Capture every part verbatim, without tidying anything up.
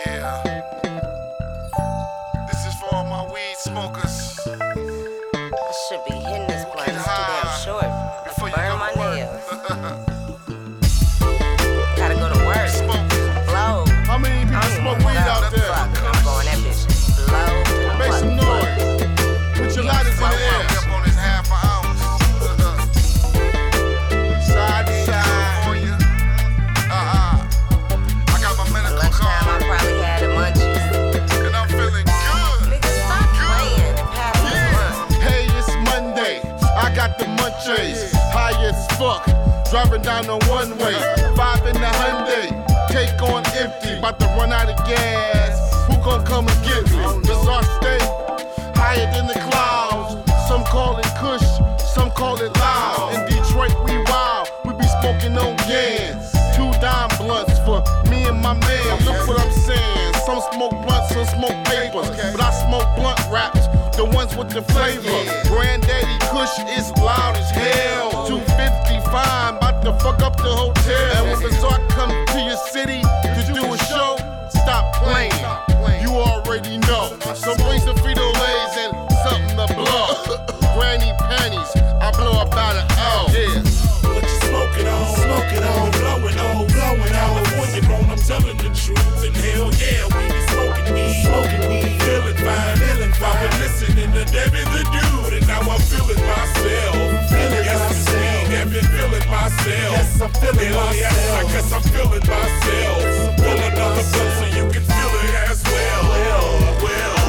Yeah. This is for all my weed smokers. I should be hitting this blunt. Get It's too damn high short. before you Burn go my to work. nails. Gotta go to work. Smoke. Blow. How many people I don't smoke even weed know. out there? Fuck, I'm going that bitch. Blow. Make some noise. Put your lighters in the air. Up on this half an ounce. Side to side for you. Uh-uh. I got my medical Lunchtime, I card, probably had the munchies. and I'm feeling good. Nigga, stop playing and pass me the blunt. Hey, it's Monday. I got the munchies. High as fuck. Driving down the one way. Five in the Hyundai. Take on empty. About to run out of gas. Who gon' come and get me? Bizarre state. Higher than the clouds. Some call it Kush. Some call it loud. In Detroit, we wild. We be smoking on gans. Two dime blunts for me and my man. Look what I'm saying. Some smoke blunts, some smoke papers. But I smoke blunt wraps, the ones with the flavor. Granddaddy Kush is loud as hell. two fifty fine, about to fuck up the hotel. And when Bizarre come to your city to do a show, stop playing. You already know. So bring some Frito-Lays and something to blow. Granny panties, I blow about an L. Yeah. What you smoking on? Smoking on, blowing on, blowing on. California grown, I'm telling the truth. And hell yeah, we be smoking weed, smoking weed, feeling fine, feeling fine. Been listening to Debbie the Dude, and now I'm feeling myself. Feeling yes, myself. I've been feeling myself. Yes, I'm feeling hell myself. Yeah, I guess I'm feeling myself. Pull another blunt so you can feel it as well. Well, well.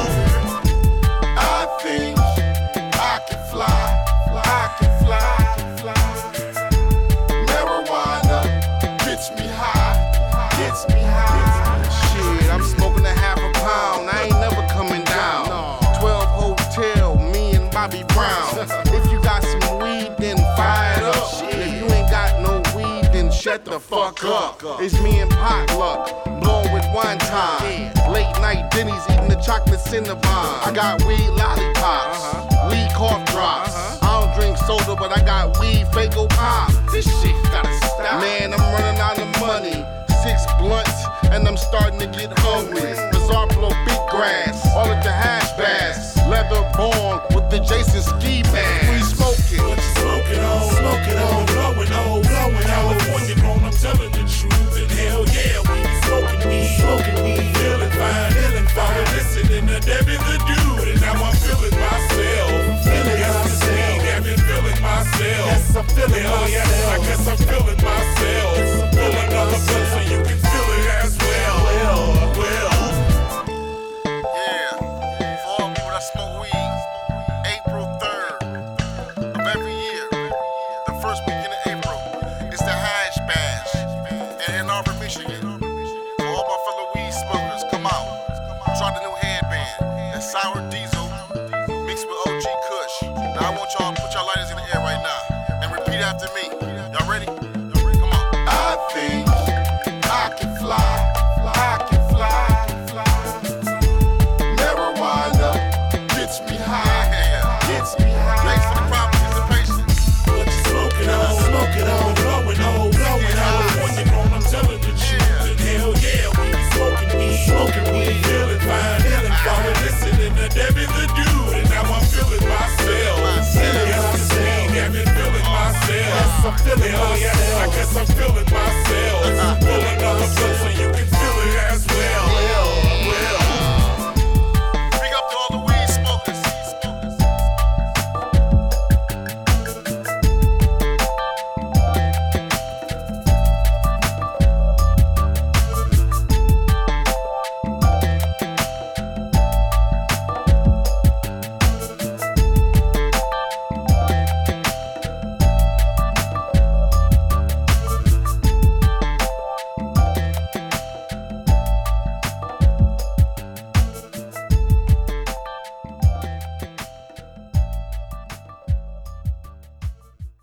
I think I can fly, I can fly, fly. Marijuana gets me high, gets me high. Shit, I'm smoking a half a pound, I ain't never coming down. twelve Hotel, me and Bobby Brown. If you got some weed, then fire it up. If you ain't got no weed, then shut the fuck up. It's me and Potluck, blowing with wine time. Late night Denny's eating the chocolate Cinnabon. I got weed lollipops, weed cough drops. I don't drink soda, but I got weed Fago pop. This shit gotta stop. Man, I'm running out of money. Six blunts, and I'm starting to get hungry. Bizarre blow big grass, all at the hash bass. Leather born with the Jason ski mask. We smoking. What you smoking on? Smoking on, blowing on, blowing on. California grown, I'm telling the truth. And hell yeah, we be smoking weed, smoking weed, feeling fine, feeling fine. Been listening to Debbie the Dude, and now I'm feeling myself. Feeling yes, myself. I've been feeling myself. Yes, I'm feeling hell myself. Yeah, I guess I'm feeling myself. Pull another blunt so you can feel it as well. Well, well. Yeah. For all people that smoke weed, April third of every year, the first weekend of April, is the Hash Bash in Ann Arbor, Michigan. For all my fellow weed smokers, come out. Try the new headband. That's sour diesel mixed with O G Kush. Now I want y'all to put your lighters in the air right now and repeat after me. Y'all ready? Come on. I think I can fly, I can fly, fly. Marijuana gets me high, gets me Thanks for the high. proper participation. What you smoking on? Smoking on, blowing on, blowing on. California grown, I'm telling the truth. And hell yeah, we be smoking weed, smoking weed, feeling fine, feeling fine. Been listening to Debbie the Dude, and now I'm feeling myself. Yes, I'm feeling myself. Yes, I'm feeling myself. I guess I'm feeling